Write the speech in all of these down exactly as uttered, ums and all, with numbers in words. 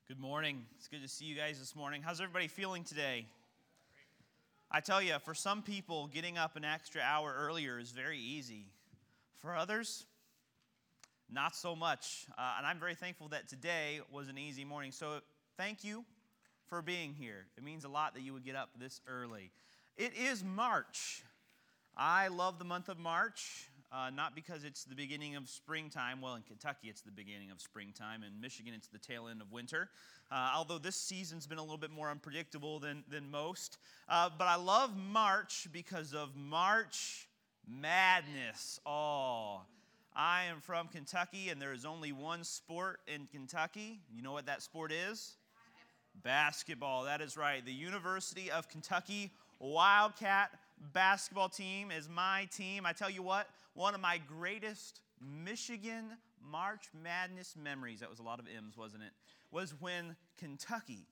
Good morning. It's good to see you guys this morning. How's everybody feeling today? I tell you, for some people, getting up an extra hour earlier is very easy. For others, not so much. Uh, and I'm very thankful that today was an easy morning. So thank you for being here. It means a lot that you would get up this early. It is March. I love the month of March. Uh, not because it's the beginning of springtime. Well, in Kentucky, it's the beginning of springtime. In Michigan, it's the tail end of winter. Uh, although this season's been a little bit more unpredictable than, than most. Uh, but I love March because of March Madness. Oh, I am from Kentucky, and there is only one sport in Kentucky. You know what that sport is? Basketball. That is right. The University of Kentucky Wildcat basketball team is my team. I tell you what, one of my greatest Michigan March Madness memories, that was a lot of M's, wasn't it, was when Kentucky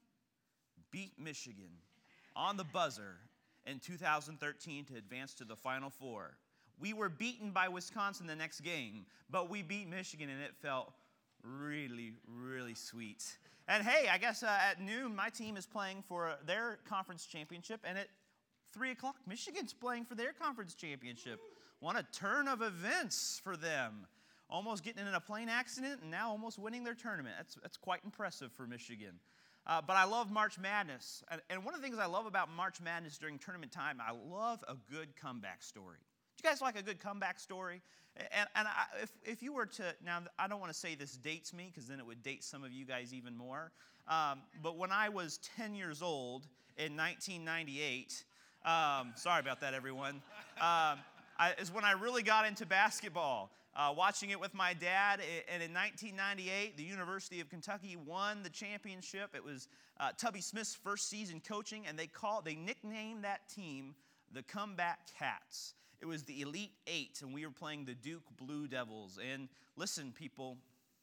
beat Michigan on the buzzer in two thousand thirteen to advance to the Final Four. We were beaten by Wisconsin the next game, but we beat Michigan, and it felt really, really sweet. And hey, I guess uh, at noon, my team is playing for their conference championship, and at three o'clock, Michigan's playing for their conference championship. What a turn of events for them. Almost getting in a plane accident and now almost winning their tournament. That's, that's quite impressive for Michigan. Uh, but I love March Madness. And, and one of the things I love about March Madness during tournament time, I love a good comeback story. Do you guys like a good comeback story? And, and I, if, if you were to, now I don't want to say this dates me because then it would date some of you guys even more. Um, but when I was ten years old in nineteen ninety-eight, um, sorry about that, everyone. Um, I, is when I really got into basketball, uh, watching it with my dad. And in nineteen ninety-eight, the University of Kentucky won the championship. It was uh, Tubby Smith's first season coaching, and they called, they nicknamed that team the Comeback Cats. It was the Elite Eight, and we were playing the Duke Blue Devils. And listen, people,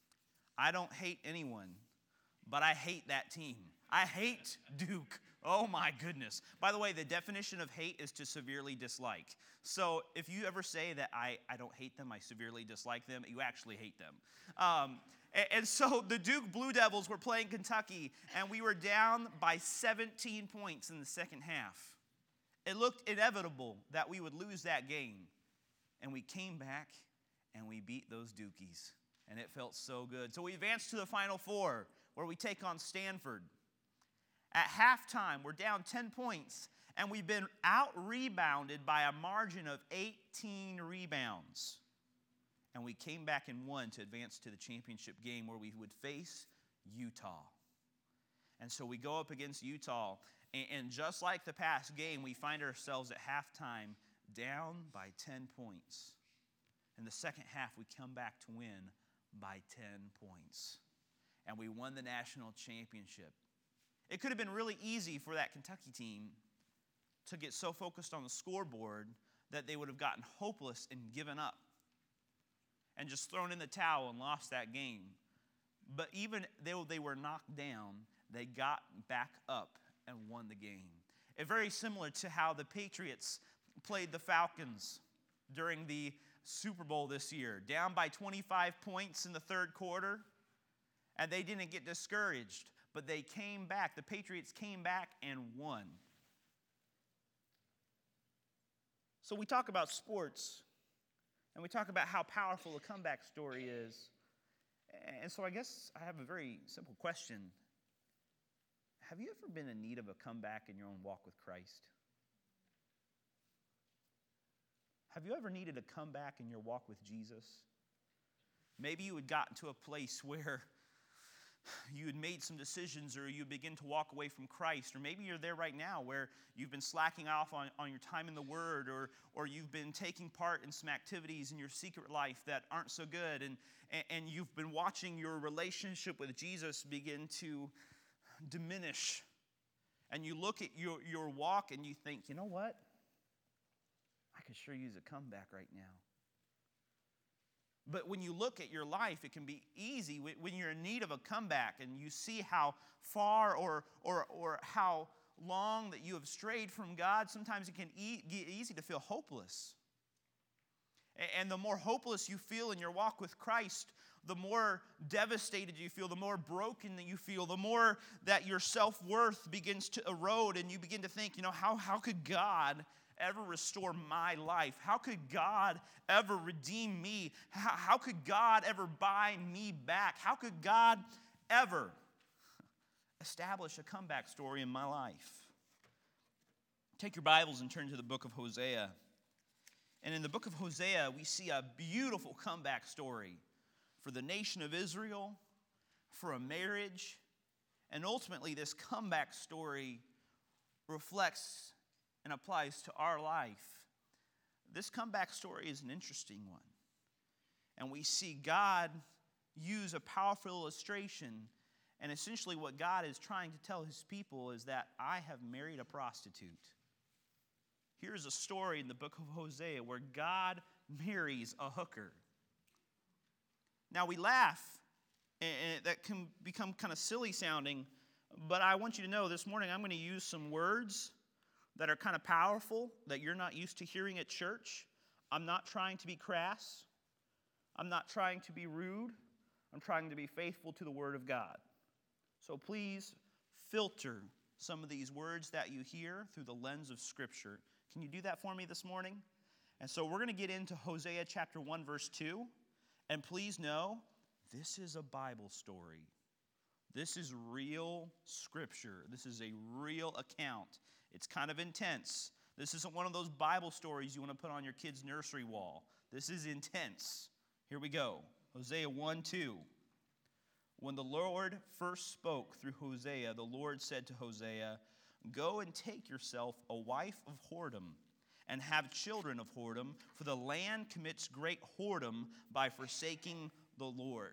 I don't hate anyone, but I hate that team. I hate Duke. Oh, my goodness. By the way, the definition of hate is to severely dislike. So if you ever say that I, I don't hate them, I severely dislike them, you actually hate them. Um, and, and so the Duke Blue Devils were playing Kentucky, and we were down by seventeen points in the second half. It looked inevitable that we would lose that game. And we came back, and we beat those Dukies. And it felt so good. So we advanced to the Final Four, where we take on Stanford. At halftime, we're down ten points, and we've been out-rebounded by a margin of eighteen rebounds. And we came back and won to advance to the championship game where we would face Utah. And so we go up against Utah, and, and just like the past game, we find ourselves at halftime down by ten points. In the second half, we come back to win by ten points. And we won the national championship. It could have been really easy for that Kentucky team to get so focused on the scoreboard that they would have gotten hopeless and given up and just thrown in the towel and lost that game. But even though they were knocked down, they got back up and won the game. It's very similar to how the Patriots played the Falcons during the Super Bowl this year. Down by twenty-five points in the third quarter, and they didn't get discouraged. But they came back. The Patriots came back and won. So we talk about sports, and we talk about how powerful a comeback story is. And so I guess I have a very simple question. Have you ever been in need of a comeback in your own walk with Christ? Have you ever needed a comeback in your walk with Jesus? Maybe you had gotten to a place where you had made some decisions, or you begin to walk away from Christ, or maybe you're there right now where you've been slacking off on, on your time in the Word, or, or you've been taking part in some activities in your secret life that aren't so good, and, and, and you've been watching your relationship with Jesus begin to diminish. And you look at your, your walk and you think, you know what? I could sure use a comeback right now. But when you look at your life, it can be easy when you're in need of a comeback and you see how far or, or, or how long that you have strayed from God. Sometimes it can e- get easy to feel hopeless. And the more hopeless you feel in your walk with Christ, the more devastated you feel, the more broken that you feel, the more that your self-worth begins to erode, and you begin to think, you know, how, how could God ever restore my life? How could God ever redeem me? How, how could God ever buy me back? How could God ever establish a comeback story in my life? Take your Bibles and turn to the book of Hosea. And in the book of Hosea, we see a beautiful comeback story for the nation of Israel, for a marriage, and ultimately this comeback story reflects and applies to our life. This comeback story is an interesting one. And we see God use a powerful illustration, and essentially what God is trying to tell his people is that I have married a prostitute. Here's a story in the book of Hosea where God marries a hooker. Now we laugh, and that can become kind of silly sounding, but I want you to know this morning I'm going to use some words that are kind of powerful that you're not used to hearing at church. I'm not trying to be crass. I'm not trying to be rude. I'm trying to be faithful to the Word of God. So please filter some of these words that you hear through the lens of Scripture. Can you do that for me this morning? And so we're going to get into Hosea chapter one, verse two. And please know, this is a Bible story. This is real Scripture. This is a real account. It's kind of intense. This isn't one of those Bible stories you want to put on your kid's nursery wall. This is intense. Here we go. Hosea one, two. When the Lord first spoke through Hosea, the Lord said to Hosea, "Go and take yourself a wife of whoredom, and have children of whoredom, for the land commits great whoredom by forsaking the Lord."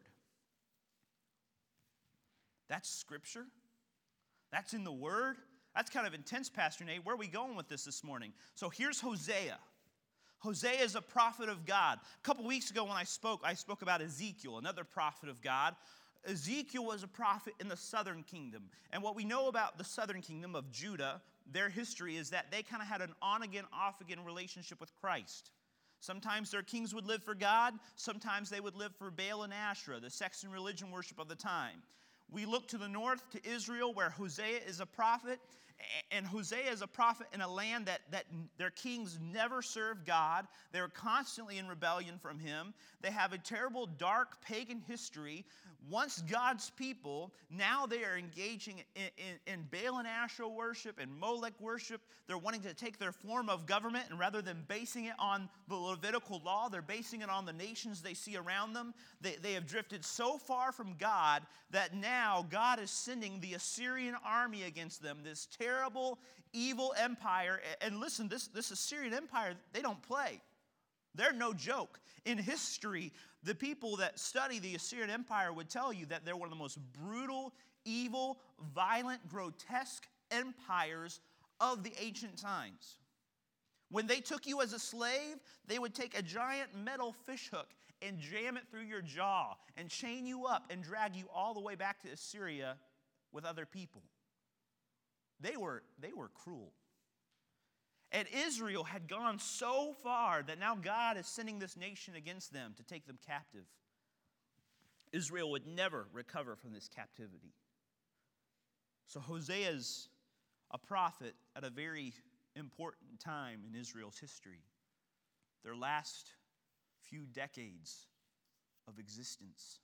That's Scripture. That's in the Word. That's kind of intense, Pastor Nate. Where are we going with this this morning? So here's Hosea. Hosea is a prophet of God. A couple weeks ago when I spoke, I spoke about Ezekiel, another prophet of God. Ezekiel was a prophet in the southern kingdom. And what we know about the southern kingdom of Judah, their history is that they kind of had an on-again, off-again relationship with Christ. Sometimes their kings would live for God. Sometimes they would live for Baal and Asherah, the sex and religion worship of the time. We look to the north, to Israel, where Hosea is a prophet. And Hosea is a prophet in a land that, that their kings never served God. They're constantly in rebellion from him. They have a terrible, dark, pagan history. Once God's people, now they are engaging in, in, in Baal and Asherah worship and Molech worship. They're wanting to take their form of government, and rather than basing it on the Levitical law, they're basing it on the nations they see around them. They, they have drifted so far from God that now God is sending the Assyrian army against them, this terrible, evil empire. And listen, this, this Assyrian empire, they don't play. They're no joke. In history, the people that study the Assyrian Empire would tell you that they're one of the most brutal, evil, violent, grotesque empires of the ancient times. When they took you as a slave, they would take a giant metal fishhook and jam it through your jaw and chain you up and drag you all the way back to Assyria with other people. They were, they were cruel. And Israel had gone so far that now God is sending this nation against them to take them captive. Israel would never recover from this captivity. So Hosea is a prophet at a very important time in Israel's history. Their last few decades of existence.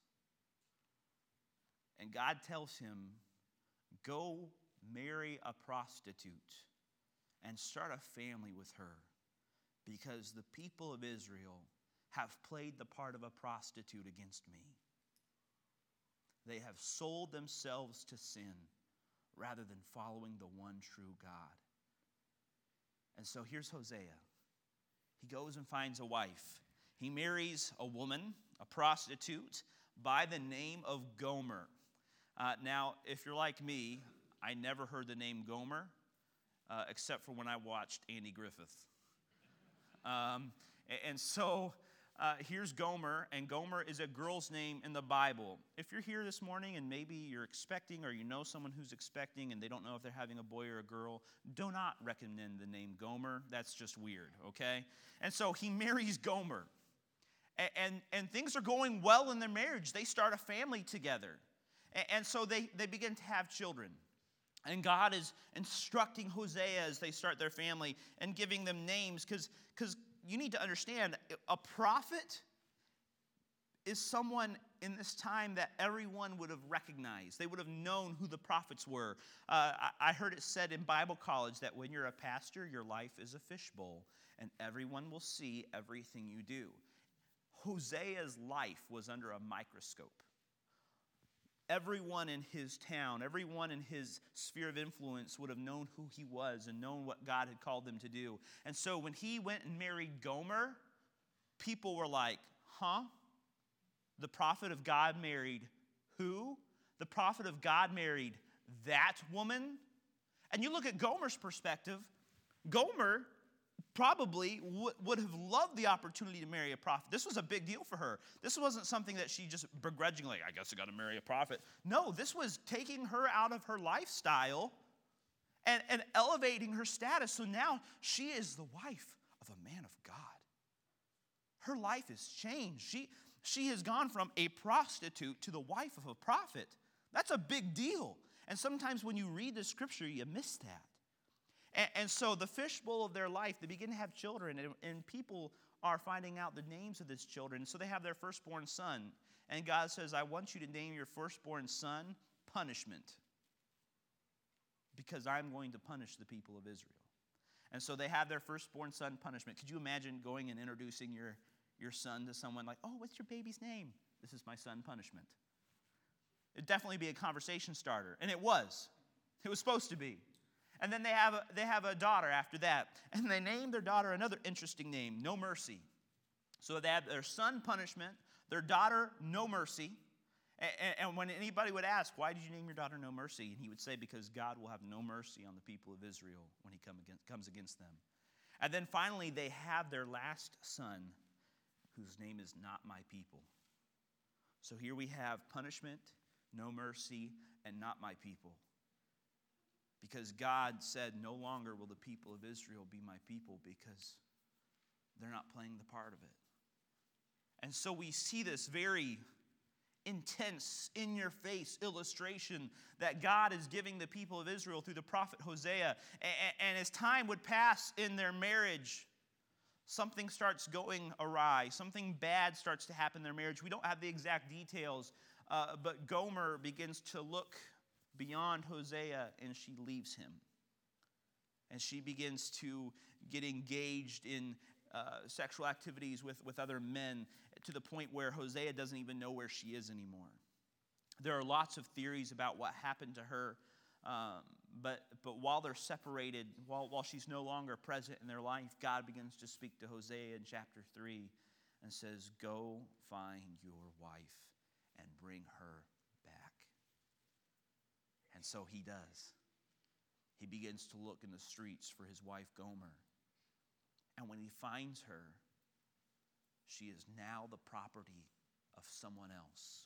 And God tells him, go marry a prostitute and start a family with her, because the people of Israel have played the part of a prostitute against me. They have sold themselves to sin rather than following the one true God. And so here's Hosea. He goes and finds a wife. He marries a woman, a prostitute, by the name of Gomer. Uh, now, if you're like me, I never heard the name Gomer, uh, except for when I watched Andy Griffith. Um, and, and so uh, here's Gomer, and Gomer is a girl's name in the Bible. If you're here this morning and maybe you're expecting, or you know someone who's expecting and they don't know if they're having a boy or a girl, do not recommend the name Gomer. That's just weird, okay? And so he marries Gomer. And, and, and things are going well in their marriage. They start a family together. And, and so they, they begin to have children. And God is instructing Hosea as they start their family and giving them names, because because you need to understand, a prophet is someone in this time that everyone would have recognized. They would have known who the prophets were. Uh, I, I heard it said in Bible college that when you're a pastor, your life is a fishbowl, and everyone will see everything you do. Hosea's life was under a microscope. Everyone in his town, everyone in his sphere of influence would have known who he was and known what God had called them to do. And so when he went and married Gomer, people were like, huh? The prophet of God married who? The prophet of God married that woman? And you look at Gomer's perspective, Gomer probably w- would have loved the opportunity to marry a prophet. This was a big deal for her. This wasn't something that she just begrudgingly, I guess I got to marry a prophet. No, this was taking her out of her lifestyle and, and elevating her status. So now she is the wife of a man of God. Her life has changed. She, she has gone from a prostitute to the wife of a prophet. That's a big deal. And sometimes when you read the scripture, you miss that. And, and so the fishbowl of their life, they begin to have children, and, and people are finding out the names of these children. So they have their firstborn son. And God says, I want you to name your firstborn son Punishment, because I'm going to punish the people of Israel. And so they have their firstborn son Punishment. Could you imagine going and introducing your, your son to someone like, oh, what's your baby's name? This is my son Punishment. It'd definitely be a conversation starter. And it was. It was supposed to be. And then they have a, they have a daughter after that. And they named their daughter another interesting name, No Mercy. So they have their son Punishment, their daughter No Mercy. And, and when anybody would ask, why did you name your daughter No Mercy? And he would say, because God will have no mercy on the people of Israel when he come against, comes against them. And then finally, they have their last son, whose name is Not My People. So here we have Punishment, No Mercy, and Not My People. Because God said, no longer will the people of Israel be my people, because they're not playing the part of it. And so we see this very intense, in-your-face illustration that God is giving the people of Israel through the prophet Hosea. And as time would pass in their marriage, something starts going awry. Something bad starts to happen in their marriage. We don't have the exact details, uh, but Gomer begins to look beyond Hosea, and she leaves him. And she begins to get engaged in uh, sexual activities with, with other men, to the point where Hosea doesn't even know where she is anymore. There are lots of theories about what happened to her, um, but, but while they're separated, while, while she's no longer present in their life, God begins to speak to Hosea in chapter three and says, go find your wife and bring her back. And so he does. He begins to look in the streets for his wife Gomer. And when he finds her, she is now the property of someone else.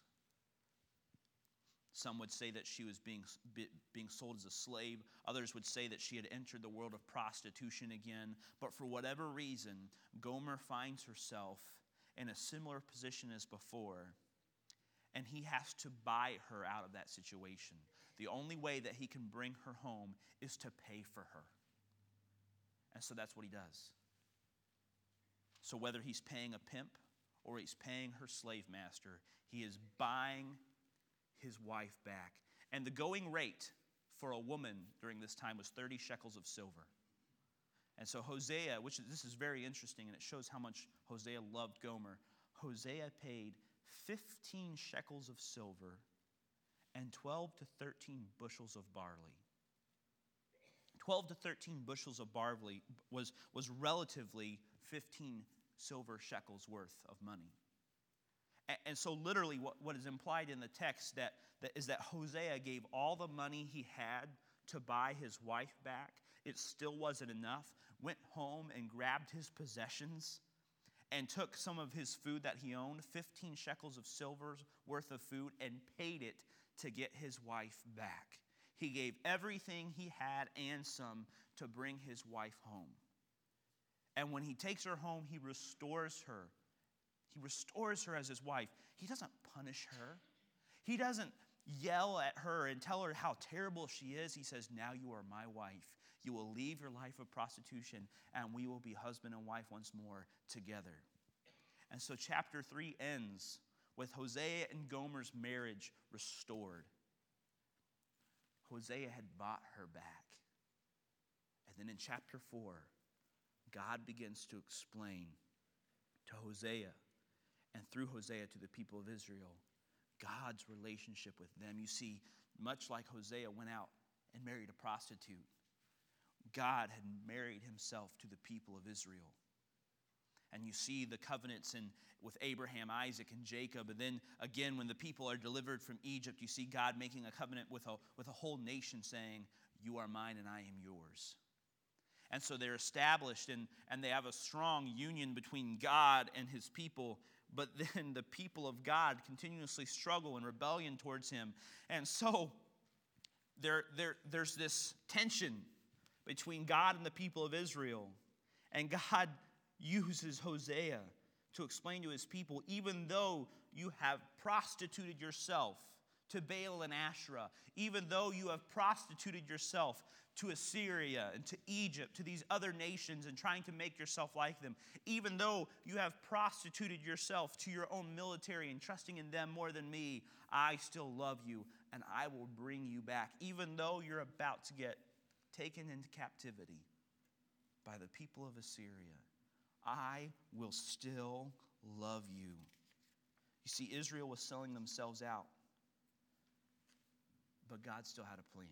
Some would say that she was being, being sold as a slave. Others would say that she had entered the world of prostitution again. But for whatever reason, Gomer finds herself in a similar position as before, and he has to buy her out of that situation. The only way that he can bring her home is to pay for her. And so that's what he does. So whether he's paying a pimp or he's paying her slave master, he is buying his wife back. And the going rate for a woman during this time was thirty shekels of silver. And so Hosea, which this is very interesting, and it shows how much Hosea loved Gomer. Hosea paid fifteen shekels of silver and twelve to thirteen bushels of barley. twelve to thirteen bushels of barley was, was relatively fifteen silver shekels worth of money. And, and so literally what, what is implied in the text that, that is that Hosea gave all the money he had to buy his wife back. It still wasn't enough. Went home and grabbed his possessions and took some of his food that he owned, fifteen shekels of silver worth of food, and paid it to get his wife back. He gave everything he had and some to bring his wife home. And when he takes her home, he restores her. He restores her as his wife. He doesn't punish her. He doesn't yell at her and tell her how terrible she is. He says, now you are my wife. You will leave your life of prostitution, and we will be husband and wife once more together. And so chapter three ends with Hosea and Gomer's marriage restored. Hosea had bought her back. And then in chapter four, God begins to explain to Hosea and through Hosea to the people of Israel God's relationship with them. You see, much like Hosea went out and married a prostitute, God had married himself to the people of Israel. And you see the covenants in, with Abraham, Isaac, and Jacob. And then again, when the people are delivered from Egypt, you see God making a covenant with a, with a whole nation saying, you are mine and I am yours. And so they're established and, and they have a strong union between God and his people. But then the people of God continuously struggle in rebellion towards him. And so there, there, there's this tension between God and the people of Israel. And God uses Hosea to explain to his people, even though you have prostituted yourself to Baal and Asherah, even though you have prostituted yourself to Assyria and to Egypt, to these other nations and trying to make yourself like them, even though you have prostituted yourself to your own military and trusting in them more than me, I still love you and I will bring you back, even though you're about to get taken into captivity by the people of Assyria. I will still love you. You see, Israel was selling themselves out, but God still had a plan.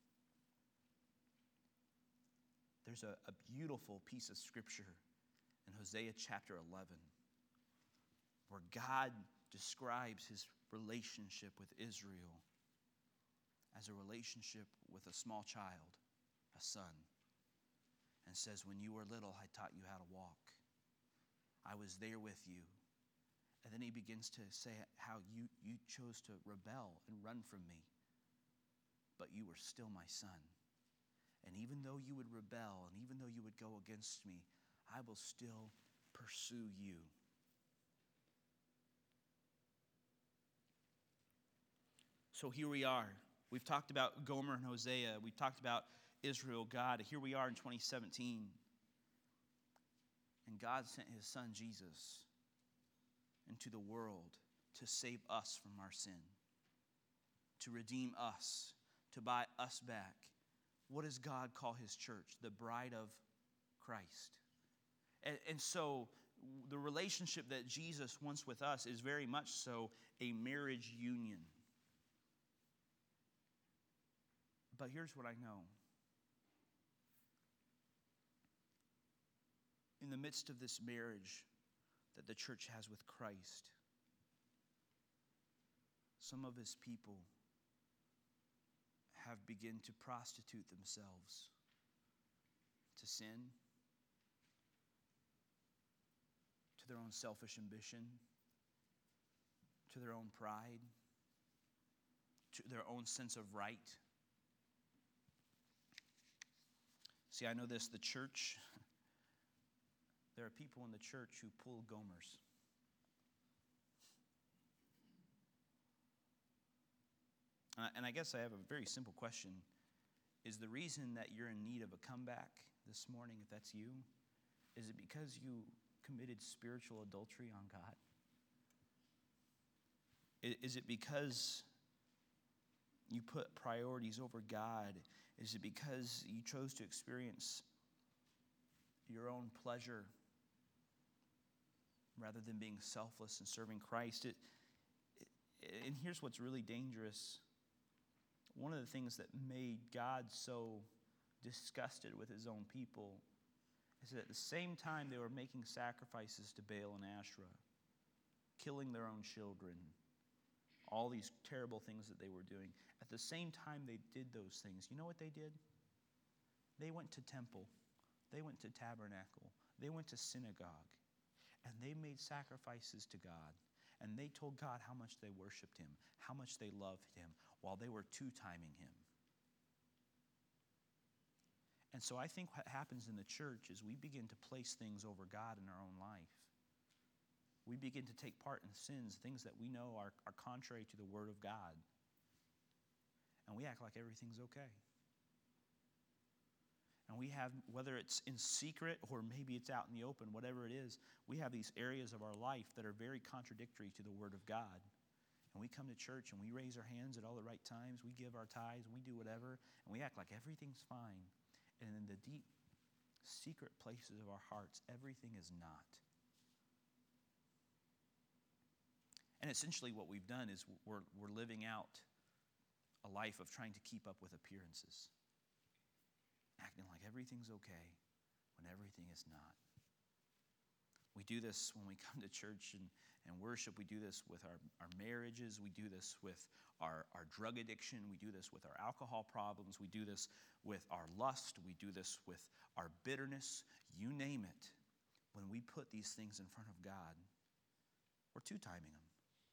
There's a, a beautiful piece of scripture in Hosea chapter eleven where God describes his relationship with Israel as a relationship with a small child, a son, and says, when you were little, I taught you how to walk. I was there with you. And then he begins to say how you, you chose to rebel and run from me, but you were still my son. And even though you would rebel, and even though you would go against me, I will still pursue you. So here we are. We've talked about Gomer and Hosea. We've talked about Israel, God. Here we are in twenty seventeen. And God sent his son Jesus into the world to save us from our sin, to redeem us, to buy us back. What does God call his church? The bride of Christ. And, and so the relationship that Jesus wants with us is very much so a marriage union. But here's what I know. In the midst of this marriage that the church has with Christ, some of his people have begun to prostitute themselves to sin, to their own selfish ambition, to their own pride, to their own sense of right. See, I know this, the church, there are people in the church who pull Gomers. Uh, and I guess I have a very simple question. Is the reason that you're in need of a comeback this morning, if that's you, is it because you committed spiritual adultery on God? Is it because you put priorities over God? Is it because you chose to experience your own pleasure rather than being selfless and serving Christ? It, it, and here's what's really dangerous. One of the things that made God so disgusted with his own people is that at the same time they were making sacrifices to Baal and Asherah, killing their own children, all these terrible things that they were doing. At the same time they did those things, you know what they did? They went to temple. They went to tabernacle. They went to synagogue. And they made sacrifices to God. And they told God how much they worshiped him, how much they loved him, while they were two-timing him. And so I think what happens in the church is we begin to place things over God in our own life. we begin to take part in sins, things that we know are, are contrary to the Word of God. And we act like everything's okay. And we have, whether it's in secret or maybe it's out in the open, whatever it is, we have these areas of our life that are very contradictory to the Word of God. And we come to church and we raise our hands at all the right times, we give our tithes, and we do whatever, and we act like everything's fine. And in the deep, secret places of our hearts, everything is not. And essentially what we've done is we're, we're living out a life of trying to keep up with appearances. Acting like everything's okay when everything is not. We do this when we come to church and, and worship. We do this with our, our marriages. We do this with our, our drug addiction. We do this with our alcohol problems. We do this with our lust. We do this with our bitterness. You name it. When we put these things in front of God, we're two-timing them.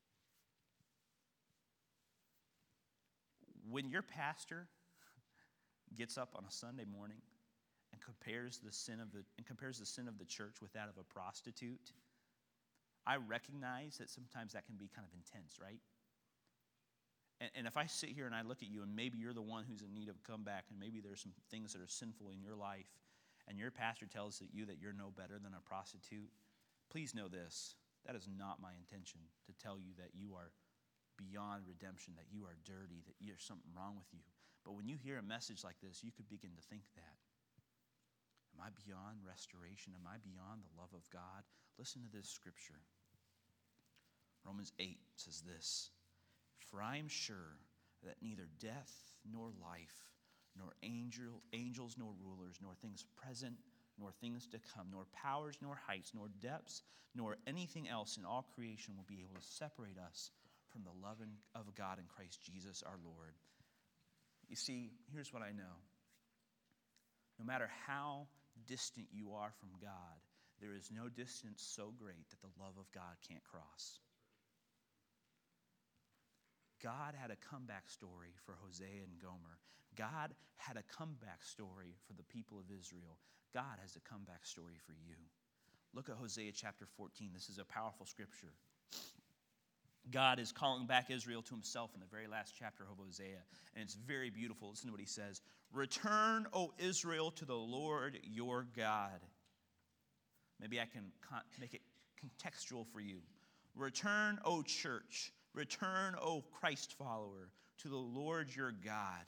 When your pastor gets up on a Sunday morning and compares the sin of the and compares the sin of the church with that of a prostitute, I recognize that sometimes that can be kind of intense, right? And, and if I sit here and I look at you and maybe you're the one who's in need of a comeback and maybe there's some things that are sinful in your life and your pastor tells you that you're no better than a prostitute, please know this, that is not my intention to tell you that you are beyond redemption, that you are dirty, that there's something wrong with you. But when you hear a message like this, you could begin to think that. Am I beyond restoration? Am I beyond the love of God? Listen to this scripture. Romans eight says this, "For I am sure that neither death nor life, nor angel, angels nor rulers, nor things present, nor things to come, nor powers, nor heights, nor depths, nor anything else in all creation will be able to separate us from the love of God in Christ Jesus our Lord." You see, here's what I know. No matter how distant you are from God, there is no distance so great that the love of God can't cross. God had a comeback story for Hosea and Gomer. God had a comeback story for the people of Israel. God has a comeback story for you. Look at Hosea chapter fourteen. This is a powerful scripture. God is calling back Israel to himself in the very last chapter of Hosea. And it's very beautiful. Listen to what he says. "Return, O Israel, to the Lord your God." Maybe I can make it contextual for you. "Return, O church. Return, O Christ follower, to the Lord your God.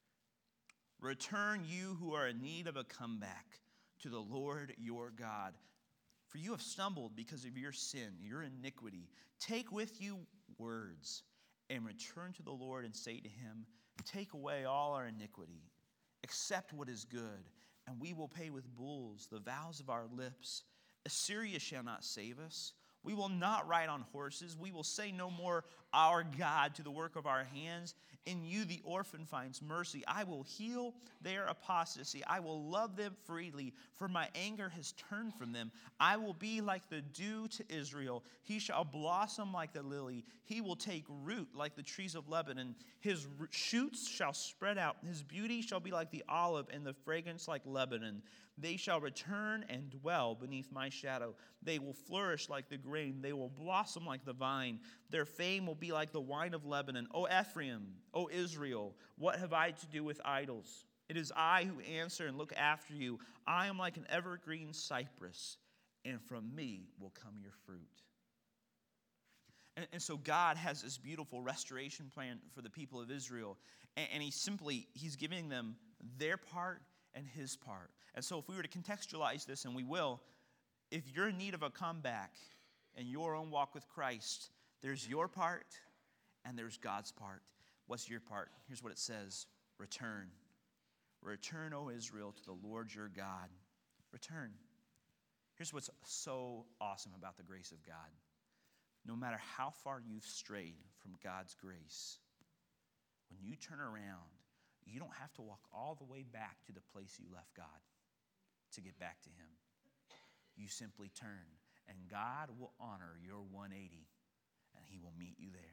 Return, you who are in need of a comeback, to the Lord your God. For you have stumbled because of your sin, your iniquity. Take with you words and return to the Lord and say to him, take away all our iniquity. Accept what is good, and we will pay with bulls the vows of our lips. Assyria shall not save us. We will not ride on horses. We will say no more, our God, to the work of our hands. In you the orphan finds mercy. I will heal their apostasy. I will love them freely, for my anger has turned from them. I will be like the dew to Israel. He shall blossom like the lily. He will take root like the trees of Lebanon. His shoots shall spread out. His beauty shall be like the olive, and the fragrance like Lebanon. They shall return and dwell beneath my shadow. They will flourish like the grain. They will blossom like the vine. Their fame will be like the wine of Lebanon. O Ephraim, O Israel, what have I to do with idols? It is I who answer and look after you. I am like an evergreen cypress, and from me will come your fruit. And, and so God has this beautiful restoration plan for the people of Israel. And, and he simply, he's giving them their part and his part. And so if we were to contextualize this, and we will, if you're in need of a comeback in your own walk with Christ, there's your part and there's God's part. What's your part? Here's what it says. Return. Return, O Israel, to the Lord your God. Return. Here's what's so awesome about the grace of God. No matter how far you've strayed from God's grace, when you turn around, you don't have to walk all the way back to the place you left God to get back to him. You simply turn, and God will honor your one eighty, and he will meet you there.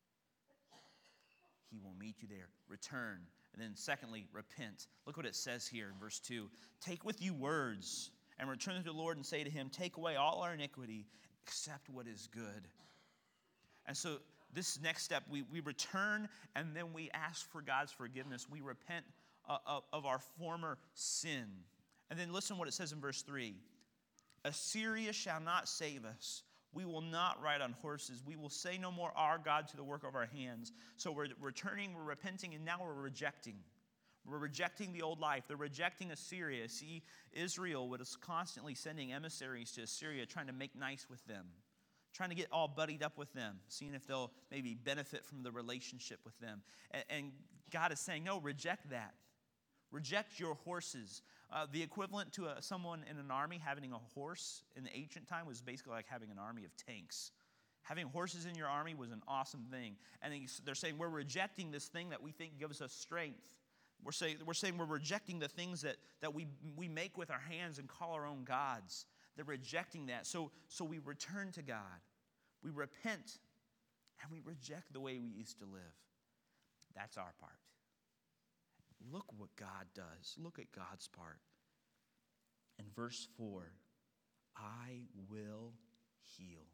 He will meet you there. Return. And then secondly, repent. Look what it says here in verse two. Take with you words, and return to the Lord and say to him, take away all our iniquity, accept what is good. And so this next step, we, we return and then we ask for God's forgiveness. We repent uh, of, of our former sin. And then listen what it says in verse three. Assyria shall not save us. We will not ride on horses. We will say no more our God to the work of our hands. So we're returning, we're repenting, and now we're rejecting. We're rejecting the old life. They're rejecting Assyria. See, Israel was constantly sending emissaries to Assyria, trying to make nice with them, trying to get all buddied up with them, seeing if they'll maybe benefit from the relationship with them. And, and God is saying, no, reject that. Reject your horses. Uh, the equivalent to a, someone in an army having a horse in the ancient time was basically like having an army of tanks. Having horses in your army was an awesome thing. And they're saying we're rejecting this thing that we think gives us strength. We're saying we're, saying we're rejecting the things that, that we, we make with our hands and call our own gods. They're rejecting that. So, so we return to God. We repent, and we reject the way we used to live. That's our part. Look what God does. Look at God's part. In verse four, I will heal.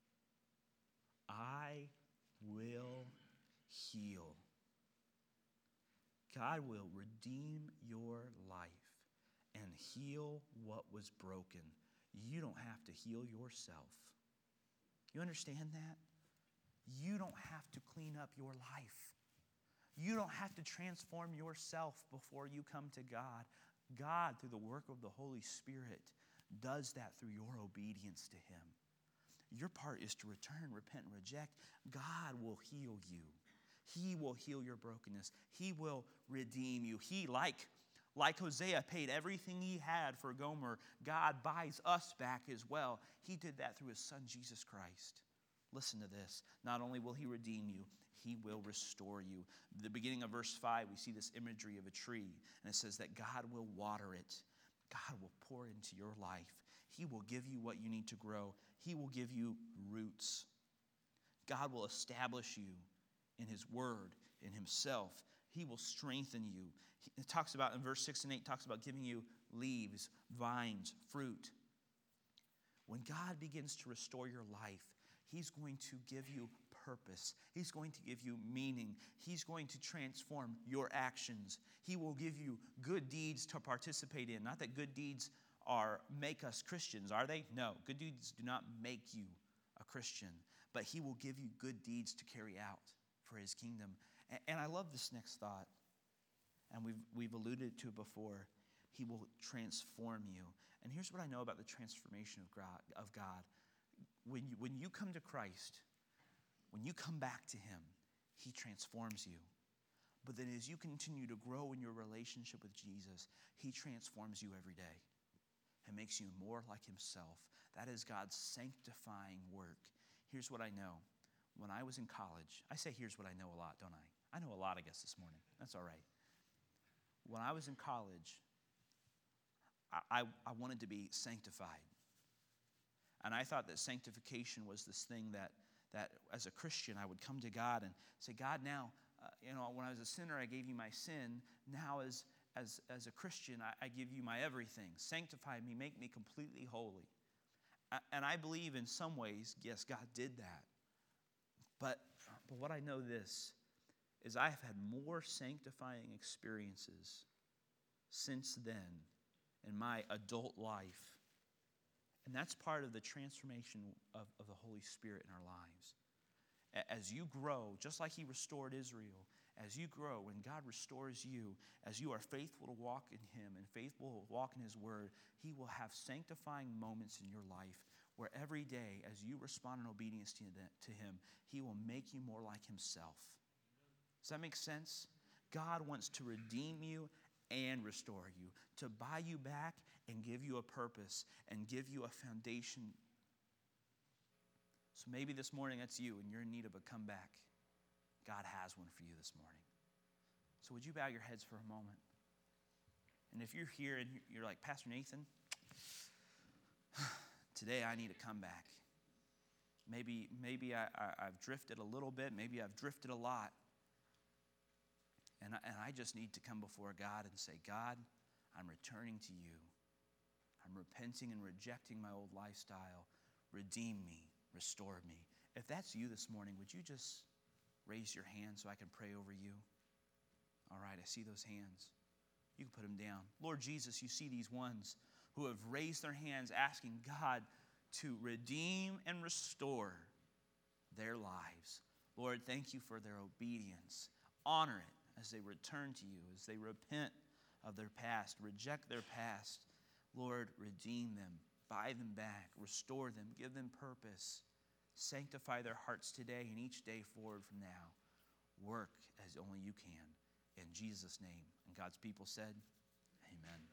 I will heal. God will redeem your life and heal what was broken. You don't have to heal yourself. You understand that? You don't have to clean up your life. You don't have to transform yourself before you come to God. God, through the work of the Holy Spirit, does that through your obedience to Him. Your part is to return, repent, and reject. God will heal you. He will heal your brokenness. He will redeem you. He, like, like Hosea, paid everything he had for Gomer. God buys us back as well. He did that through His Son, Jesus Christ. Listen to this. Not only will He redeem you, He will restore you. The beginning of verse five, we see this imagery of a tree. And it says that God will water it. God will pour into your life. He will give you what you need to grow. He will give you roots. God will establish you in His Word, in Himself. He will strengthen you. It talks about, in verse six and eight, talks about giving you leaves, vines, fruit. When God begins to restore your life, He's going to give you purpose. He's going to give you meaning. He's going to transform your actions. He will give you good deeds to participate in. Not that good deeds are make us Christians, are they? No, good deeds do not make you a Christian, but He will give you good deeds to carry out for His kingdom. And, and I love this next thought, and we've we've alluded to it before. He will transform you. And here's what I know about the transformation of God. Of God. When you, when you come to Christ, when you come back to Him, He transforms you. But then as you continue to grow in your relationship with Jesus, He transforms you every day and makes you more like Himself. That is God's sanctifying work. Here's what I know. When I was in college, I say here's what I know a lot, don't I? I know a lot, I guess, this morning. That's all right. When I was in college, I, I, I wanted to be sanctified. And I thought that sanctification was this thing that, that as a Christian, I would come to God and say, God, now, uh, you know, when I was a sinner, I gave you my sin. Now as, as, as a Christian, I, I give you my everything. Sanctify me, make me completely holy. And I believe in some ways, yes, God did that. But, but what I know this is I have had more sanctifying experiences since then in my adult life. And that's part of the transformation of, of the Holy Spirit in our lives. As you grow, just like He restored Israel, as you grow, when God restores you, as you are faithful to walk in Him and faithful to walk in His Word, He will have sanctifying moments in your life where every day, as you respond in obedience to Him, He will make you more like Himself. Does that make sense? God wants to redeem you and restore you, to buy you back and give you a purpose and give you a foundation. So maybe this morning that's you and you're in need of a comeback. God has one for you this morning. So would you bow your heads for a moment? And if you're here and you're like, Pastor Nathan, today I need a comeback. Maybe, maybe I, I, I've drifted a little bit. Maybe I've drifted a lot. And I, and I just need to come before God and say, God, I'm returning to you. I'm repenting and rejecting my old lifestyle. redeem me, restore me. If that's you this morning, would you just raise your hand so I can pray over you? All right, I see those hands. You can put them down. Lord Jesus, you see these ones who have raised their hands asking God to redeem and restore their lives. Lord, thank you for their obedience. Honor it as they return to you, as they repent of their past, reject their past. Lord, redeem them, buy them back, restore them, give them purpose. Sanctify their hearts today and each day forward from now. Work as only you can. In Jesus' name. And God's people said, amen.